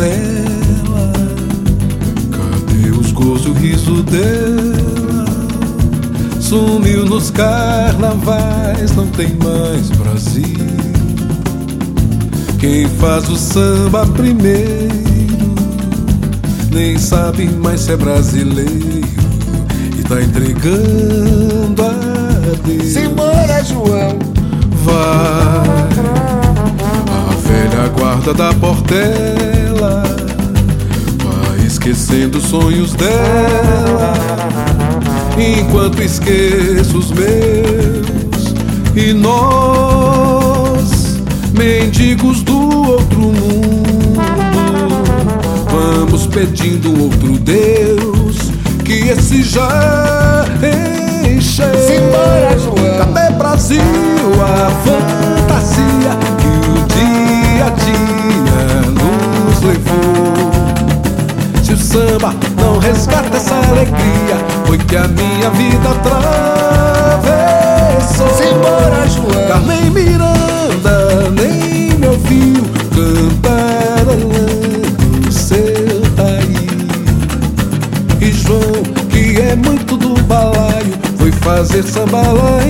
nela. Cadê os gozos, o riso dela? Sumiu nos carnavais, não tem mais Brasil. Quem faz o samba primeiro nem sabe mais se é brasileiro e tá entregando a Deus. Simbora, João! Vai a velha guarda da Portela, vai esquecendo os sonhos dela, enquanto esqueço os meus. E nós, mendigos do outro mundo, vamos pedindo outro Deus, que esse já encheu. Simbora, João! Cadê Brasil, a fantasia que o dia a dia nos levou? Se o samba não resgata essa alegria, foi que a minha vida atravessou. Simbora, João! Carmen Miranda nem me ouviu cantarolando seu daí. E João, que é muito do balaio, foi fazer samba lá